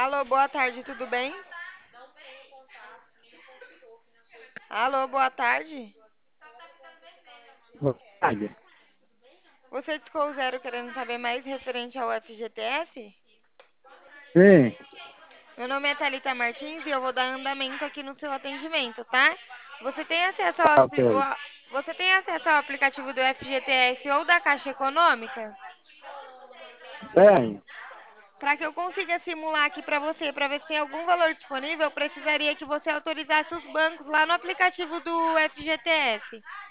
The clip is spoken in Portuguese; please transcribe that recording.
Alô, boa tarde, tudo bem? Alô, boa tarde. Boa tarde. Você discou o zero querendo saber mais referente ao FGTS? Sim, Meu nome é Thalita Martins e eu vou dar andamento aqui no seu atendimento, tá? Você tem acesso tá ok. você tem acesso ao aplicativo do FGTS ou da Caixa Econômica? Bem, Para que eu consiga simular aqui para ver se tem algum valor disponível, eu precisaria que você autorizasse os bancos lá no aplicativo do FGTS.